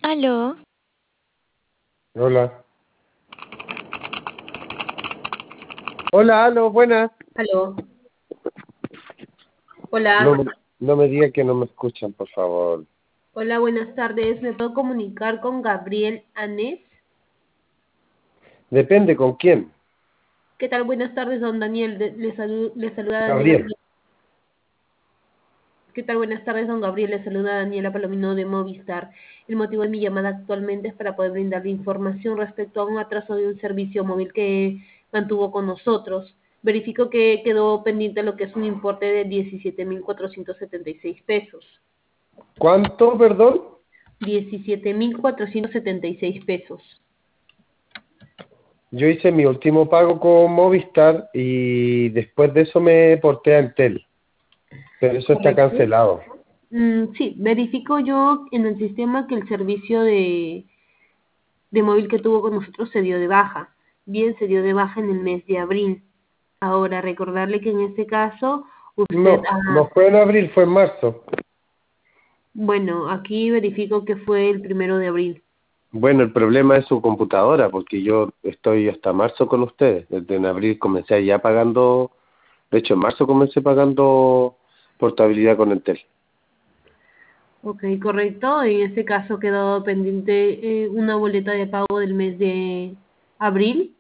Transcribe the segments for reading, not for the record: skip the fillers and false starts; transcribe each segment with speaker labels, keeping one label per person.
Speaker 1: Aló,
Speaker 2: Hola. Hola, aló, buenas.
Speaker 3: Aló, hola,
Speaker 2: No, no me diga que no me escuchan, por favor.
Speaker 3: hola, buenas tardes. ¿Me puedo comunicar con Gabriel Anés?
Speaker 2: Depende con quién.
Speaker 3: ¿Qué tal? Buenas tardes, don Daniel. Le saluda Daniela.
Speaker 2: Gabriel.
Speaker 3: ¿Qué tal? Buenas tardes, don Gabriel. Le saluda Daniela Palomino de Movistar. El motivo de mi llamada actualmente es para poder brindarle información respecto a un atraso de un servicio móvil que mantuvo con nosotros. Verifico que quedó pendiente lo que es un importe de 17.476 pesos.
Speaker 2: ¿Cuánto, perdón?
Speaker 3: 17.476 pesos.
Speaker 2: Yo hice mi último pago con Movistar y después de eso me porté a Entel, pero eso está
Speaker 3: ¿Correcto?
Speaker 2: cancelado.
Speaker 3: Sí, verifico yo en el sistema que el servicio de móvil que tuvo con nosotros se dio de baja. Bien, se dio de baja en el mes de abril. Ahora, recordarle que en este caso usted,
Speaker 2: No, no fue en abril, fue en marzo.
Speaker 3: bueno, aquí verifico que fue el 1 de abril.
Speaker 2: Bueno, el problema es su computadora, porque yo estoy hasta marzo con ustedes. Desde en abril comencé ya pagando, de hecho en marzo comencé pagando portabilidad con Entel.
Speaker 3: Ok, correcto. En este caso quedó pendiente una boleta de pago del mes de abril.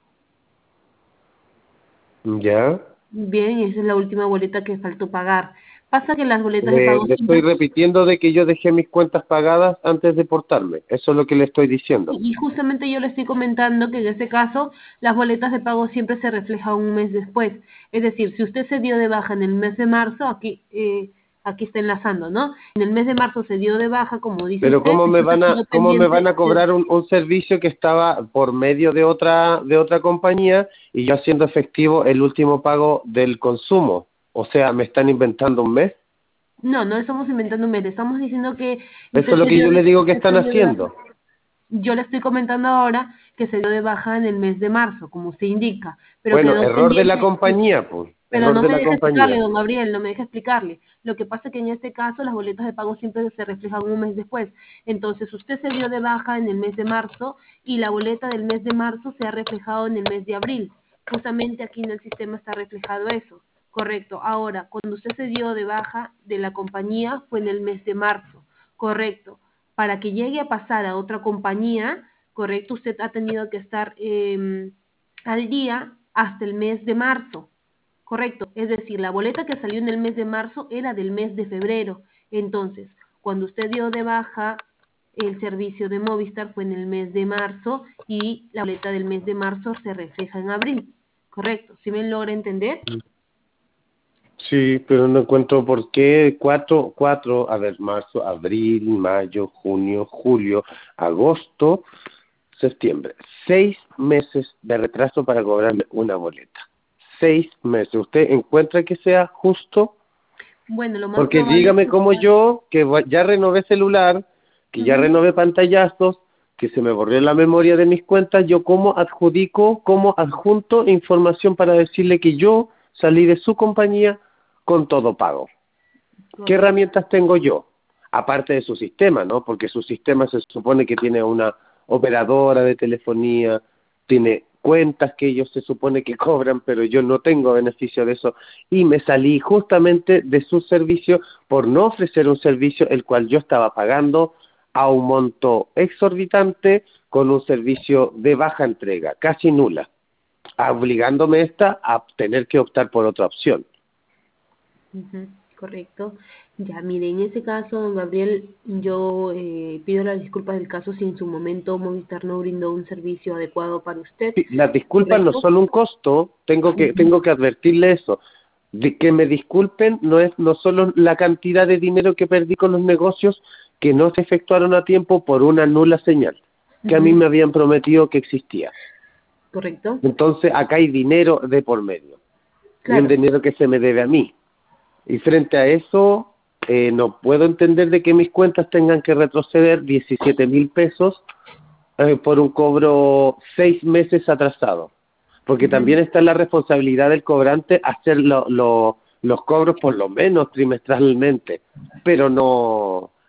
Speaker 2: ¿Ya?
Speaker 3: Bien, esa es la última boleta que faltó pagar. Pasa que las boletas de pago
Speaker 2: Le
Speaker 3: siempre.
Speaker 2: estoy repitiendo de que yo dejé mis cuentas pagadas antes de portarme. Eso es lo que le estoy diciendo.
Speaker 3: Y justamente yo le estoy comentando que en este caso las boletas de pago siempre se reflejan un mes después. Es decir, si usted se dio de baja en el mes de marzo, aquí está enlazando, ¿no? En el mes de marzo se dio de baja, como dice
Speaker 2: Pero
Speaker 3: usted, entonces quedó
Speaker 2: cómo me van
Speaker 3: pendiente.
Speaker 2: a cobrar un servicio que estaba por medio de otra compañía y yo haciendo efectivo el último pago del consumo? O sea, ¿me están inventando un mes?
Speaker 3: No, no estamos inventando un mes, le estamos diciendo que
Speaker 2: Eso
Speaker 3: usted
Speaker 2: es lo
Speaker 3: se
Speaker 2: que
Speaker 3: dio
Speaker 2: yo
Speaker 3: de,
Speaker 2: le digo que
Speaker 3: usted
Speaker 2: están
Speaker 3: se dio de baja.
Speaker 2: haciendo.
Speaker 3: Yo le estoy comentando ahora que se dio de baja en el mes de marzo, como usted indica, pero
Speaker 2: Bueno,
Speaker 3: quedó
Speaker 2: error de la
Speaker 3: pendiente.
Speaker 2: compañía, pues.
Speaker 3: Pero
Speaker 2: Error
Speaker 3: no
Speaker 2: de
Speaker 3: me
Speaker 2: la
Speaker 3: deja explicarle,
Speaker 2: compañía.
Speaker 3: don Gabriel, no me deja explicarle. Lo que pasa es que en este caso las boletas de pago siempre se reflejan un mes después. Entonces, usted se dio de baja en el mes de marzo y la boleta del mes de marzo se ha reflejado en el mes de abril. Justamente aquí en el sistema está reflejado eso. Correcto. Ahora, cuando usted se dio de baja de la compañía fue en el mes de marzo. Correcto. Para que llegue a pasar a otra compañía, correcto, usted ha tenido que estar al día hasta el mes de marzo. Correcto, es decir, la boleta que salió en el mes de marzo era del mes de febrero. Entonces, cuando usted dio de baja el servicio de Movistar fue en el mes de marzo y la boleta del mes de marzo se refleja en abril. Correcto, ¿sí me logra entender?
Speaker 2: Sí, pero no encuentro por qué a ver, marzo, abril, mayo, junio, julio, agosto, septiembre. 6 meses de retraso para cobrarme una boleta. 6 meses. ¿Usted encuentra que sea justo?
Speaker 3: Bueno, lo más
Speaker 2: Porque
Speaker 3: probable es
Speaker 2: dígame
Speaker 3: que
Speaker 2: como yo, que ya renové celular, que ya
Speaker 3: Ujú.
Speaker 2: renové pantallazos, que se me borró la memoria de mis cuentas, yo cómo adjunto información para decirle que yo salí de su compañía con todo pago. ¿Qué
Speaker 3: Correcto.
Speaker 2: herramientas tengo yo? Aparte de su sistema, ¿no? Porque su sistema se supone que tiene una operadora de telefonía, tiene cuentas que ellos se supone que cobran, pero yo no tengo beneficio de eso. Y me salí justamente de su servicio por no ofrecer un servicio el cual yo estaba pagando a un monto exorbitante con un servicio de baja entrega, casi nula, obligándome a tener que optar por otra opción.
Speaker 3: Ujú, correcto. Ya, mire, en ese caso, don Gabriel, yo pido las disculpas del caso si en su momento Movistar no brindó un servicio adecuado para usted,
Speaker 2: Sí, las disculpas no
Speaker 3: ¿correcto?
Speaker 2: son un costo,
Speaker 3: Ujú.
Speaker 2: tengo que advertirle eso. De que me disculpen no es no solo la cantidad de dinero que perdí con los negocios que no se efectuaron a tiempo por una nula señal que a mí
Speaker 3: Ujú,
Speaker 2: me habían prometido que existía.
Speaker 3: correcto.
Speaker 2: Entonces acá hay dinero de por medio y un
Speaker 3: Claro.
Speaker 2: dinero que se me debe a mí. Y frente a eso, no puedo entender de que mis cuentas tengan que retroceder 17.000 pesos por un cobro 6 meses atrasado. Porque
Speaker 3: Ujú.
Speaker 2: también está la responsabilidad del cobrante hacer los cobros por lo menos trimestralmente, pero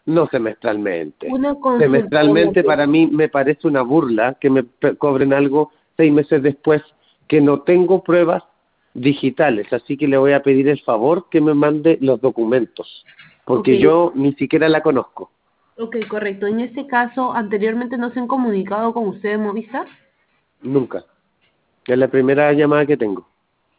Speaker 2: No semestralmente.
Speaker 3: Una consulta, don
Speaker 2: Semestralmente
Speaker 3: Gabriel.
Speaker 2: para mí me parece una burla que me cobren algo 6 meses después, que no tengo pruebas digitales, así que le voy a pedir el favor que me mande los documentos,
Speaker 3: Ok,
Speaker 2: porque yo ni siquiera la conozco,
Speaker 3: ok, correcto. En este caso, anteriormente no se han comunicado con usted de Movistar.
Speaker 2: nunca. Es la primera llamada que tengo.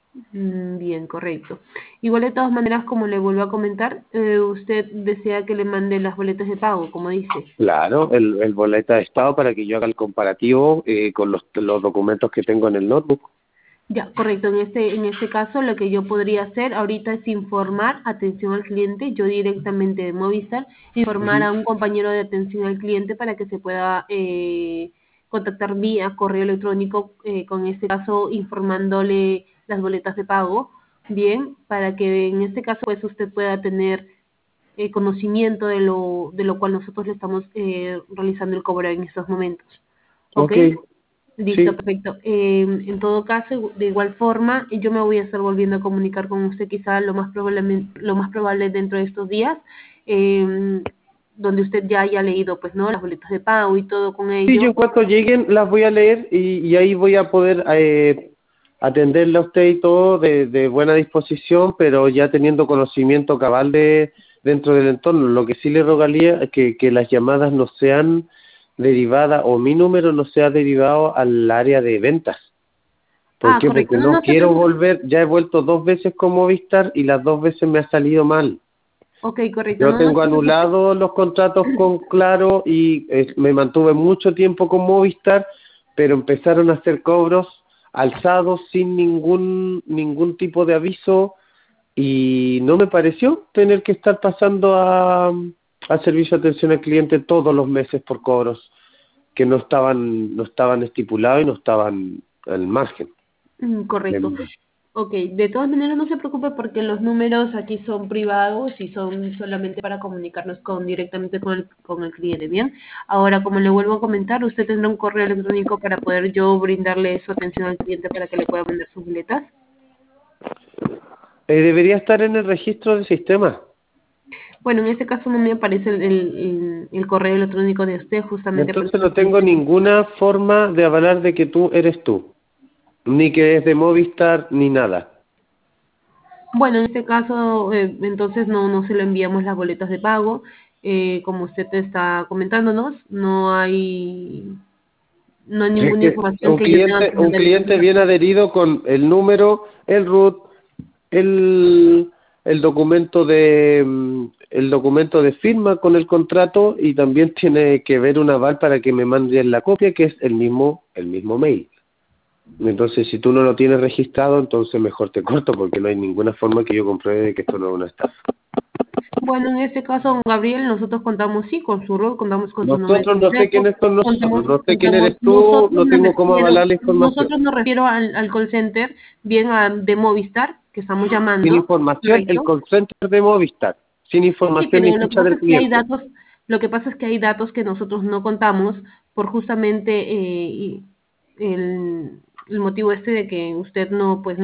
Speaker 3: Bien, correcto. Igual de todas maneras, como le vuelvo a comentar, usted desea que le mande las boletas de pago, como dice.
Speaker 2: Claro, el boleta de estado para que yo haga el comparativo con los documentos que tengo en el notebook.
Speaker 3: Ya, correcto. En este caso, lo que yo podría hacer ahorita es informar atención al cliente, yo directamente de Movistar, informar
Speaker 2: Ujú.
Speaker 3: a un compañero de atención al cliente para que se pueda contactar vía correo electrónico, con este caso informándole las boletas de pago, bien, para que en este caso pues usted pueda tener conocimiento de lo cual nosotros le estamos realizando el cobro en estos momentos. ¿Ok?
Speaker 2: Ok,
Speaker 3: Listo,
Speaker 2: sí.
Speaker 3: perfecto. En todo caso, de igual forma, yo me voy a estar volviendo a comunicar con usted quizá lo más probable dentro de estos días, eh, donde usted ya haya leído, pues, ¿no? Las boletas de pago y todo con
Speaker 2: Sí, yo
Speaker 3: ello.
Speaker 2: en cuanto lleguen las voy a leer y ahí voy a poder atenderle a usted y todo de buena disposición, pero ya teniendo conocimiento cabal dentro del entorno. Lo que sí le rogaría es que las llamadas no sean derivadas o mi número no sea derivado al área de ventas. ¿Por
Speaker 3: Ah,
Speaker 2: qué?
Speaker 3: correcto.
Speaker 2: Porque
Speaker 3: No,
Speaker 2: no
Speaker 3: nosotros,
Speaker 2: quiero volver, ya he vuelto 2 veces con Movistar y las 2 veces me ha salido mal.
Speaker 3: ok, correcto.
Speaker 2: Yo
Speaker 3: No, no
Speaker 2: tengo
Speaker 3: se preocupe.
Speaker 2: anulados los contratos con Claro y me mantuve mucho tiempo con Movistar, pero empezaron a hacer cobros alzados sin ningún tipo de aviso y no me pareció tener que estar pasando a servicio de atención al cliente todos los meses por cobros que no estaban estipulados y no estaban al margen.
Speaker 3: Correcto. Ok, de todas maneras no se preocupe porque los números aquí son privados y son solamente para comunicarnos directamente con el cliente, ¿bien? Ahora, como le vuelvo a comentar, usted tendrá un correo electrónico para poder yo brindarle su atención al cliente para que le pueda mandar sus boletas.
Speaker 2: Debería estar en el registro del sistema.
Speaker 3: Bueno, en este caso no me aparece el correo electrónico de usted, justamente por
Speaker 2: Entonces
Speaker 3: eso le
Speaker 2: no
Speaker 3: estoy
Speaker 2: tengo
Speaker 3: diciendo.
Speaker 2: ninguna forma de avalar de que tú eres tú, ni que es de Movistar, ni nada.
Speaker 3: Bueno, en este caso, entonces no se lo enviamos las boletas de pago. Como usted está comentándonos, no hay
Speaker 2: Si es
Speaker 3: ninguna
Speaker 2: que
Speaker 3: información
Speaker 2: un
Speaker 3: que yo tenga
Speaker 2: cliente,
Speaker 3: que
Speaker 2: un
Speaker 3: mandarle con
Speaker 2: cliente
Speaker 3: esa
Speaker 2: viene
Speaker 3: fecha.
Speaker 2: adherido con el número, el RUT, el documento de firma con el contrato y también tiene que ver un aval para que me manden la copia, que es el mismo mail. Entonces, si tú no lo tienes registrado, entonces mejor te corto porque no hay ninguna forma que yo compruebe que esto no es una estafa.
Speaker 3: Bueno, en este caso, don Gabriel, nosotros contamos, sí, con su rol, contamos con su número
Speaker 2: Nosotros no sé
Speaker 3: completo,
Speaker 2: quiénes son nosotros,
Speaker 3: contamos,
Speaker 2: no sé quién
Speaker 3: contamos,
Speaker 2: eres tú, no tengo cómo avalar la información.
Speaker 3: nosotros nos refiero al call center, bien de Movistar, que estamos
Speaker 2: Sin
Speaker 3: llamando,
Speaker 2: información, el
Speaker 3: correcto.
Speaker 2: call center de Movistar. Sin
Speaker 3: Sí,
Speaker 2: información ni
Speaker 3: pero lo que
Speaker 2: ficha
Speaker 3: pasa
Speaker 2: del
Speaker 3: es que hay
Speaker 2: cliente.
Speaker 3: datos, lo que pasa es que hay datos que nosotros no contamos por justamente el motivo este de que usted no, pues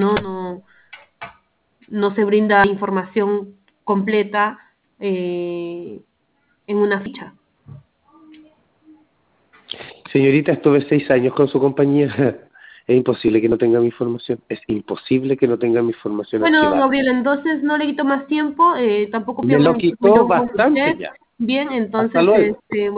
Speaker 3: no se brinda información completa en una ficha.
Speaker 2: Señorita, estuve 6 años con su compañía. Es imposible que no tenga mi información. Es imposible que no tenga mi información
Speaker 3: Bueno, don
Speaker 2: archivada.
Speaker 3: Gabriel, entonces no le quito más tiempo, tampoco
Speaker 2: Me
Speaker 3: pierdo
Speaker 2: lo
Speaker 3: mucho tiempo
Speaker 2: quitó
Speaker 3: yo con
Speaker 2: bastante
Speaker 3: usted.
Speaker 2: ya.
Speaker 3: Bien,
Speaker 2: Hasta
Speaker 3: entonces,
Speaker 2: luego.